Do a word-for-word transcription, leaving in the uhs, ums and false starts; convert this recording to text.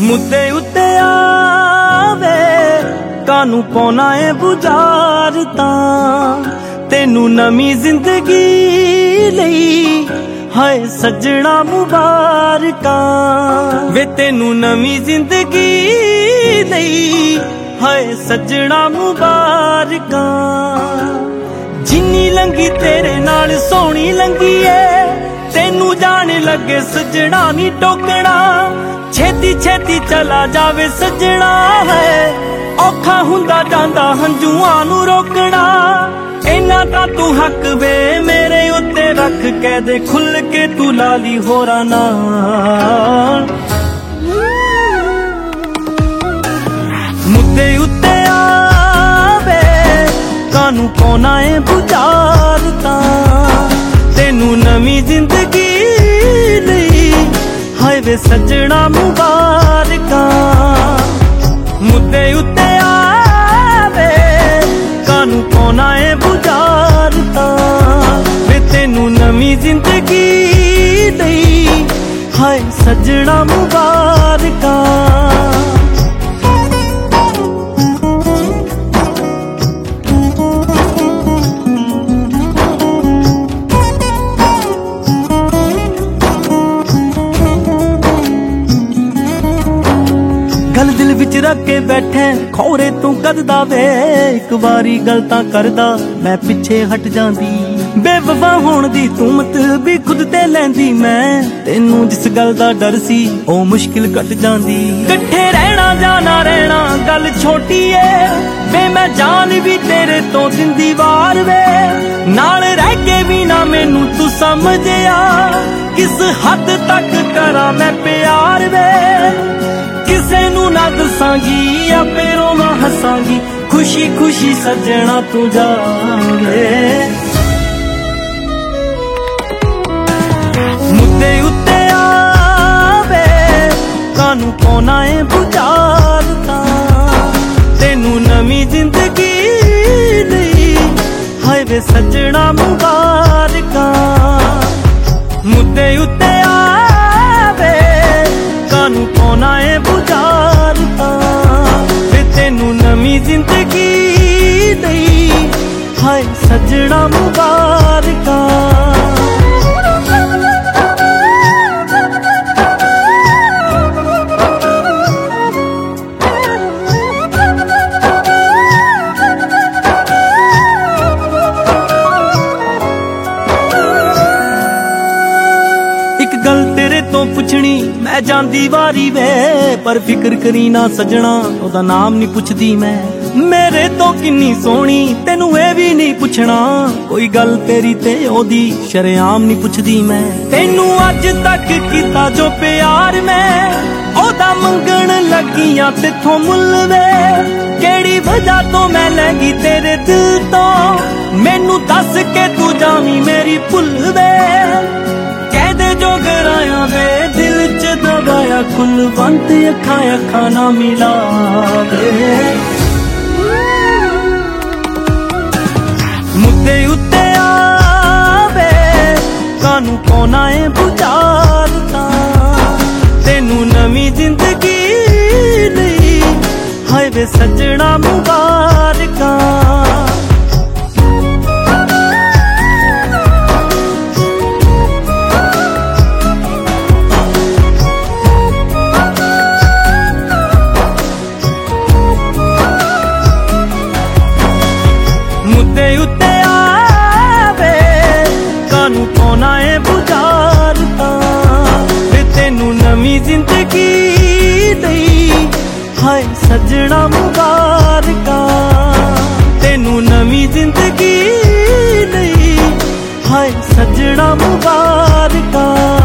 मुद्दे उत्ते आवे कानू पौना है बुझार तां तेनू नवी जिंदगी लई हाय सजना मुबारकां वे तेनू नवी जिंदगी लई हाय सजना मुबारकां जिन्नी लंघी तेरे नाल सोहनी लंघी है तेनू जान लगे सजना नी टोकना छेती छेती चला जावे सजना है औखा हुंदा जांदा हंजुआं नू रोकना इन्ना तां तू हक वे मेरे उत्ते रख के दे खुल के तू लाली होरा नाल मुद्दे उत्ते आवे कानू पौना है बुझार तां तेनू नवी जिंदगी लई हाय वे सजना मुबारकां मुद्दे उत्ते आवे कानू पौना है बुझार तां वे तेनू नवी जिंदगी लई हाय सजना मुबारकां गल दिल विच रख के बैठे खौरे तू कददा वे एक बारी गल तां करदा मैं पिछे हट जांदी बेवफा होण दी तू मत भी खुद ते लैंदी मैं तेनू जिस गल दा डर सी ओ मुश्किल कट जांदी कट्ठे रहना जाना रहना गल छोटी है वे मैं जान भी तेरे तो दिंदी वार वे नाल रह के भी ना मैनू तू समझिया किस हद तक करा मैं प्यार वे किसे नू ना दसांगी आपे रोवा हसांगी खुशी खुशी सजना तू जावे मुद्दे उत्ते आवे कानू पौना है बुझार तां तेनू नवी जिंदगी लई हाय वे सजना मुबारकां मुद्दे उत्ते आवे कानू पौना है बुझार तां वे तेनू नवी जिंदगी लई हाय सजना मुबारकां गल तेरे तो पुछनी मैं जांदी वारी वे पर फिक्र करी ना सजना ओदा नाम नहीं पुछदी मैं मेरे तो किन्नी सोहनी तेनू ए भी नहीं पुछना कोई गल तेरी ते ओदी शरेआम नहीं पुछदी मैं तेनू अज तक कीता जो प्यार मैं ओदा मंगण लगियां तेथों मुल वे केड़ी वजह तो मैं लैगी तेरे दिल तो मैनू दस के तू जावी मेरी भुल वे जो गराया वे दिल च दबाया कुलवंत अखा अखा ना मिला वे मुद्दे उत्ते आवे कानू पौना है बुझार तां तेनू नवी जिंदगी लई हाय वे सजना मुबारकां मुद्दे उत्ते आवे कानू पौना है बुझार तां वे तेनू नवी जिंदगी लई हाय सजना मुबारकां तेनू नवी जिंदगी लई हाय सजना मुबारकां।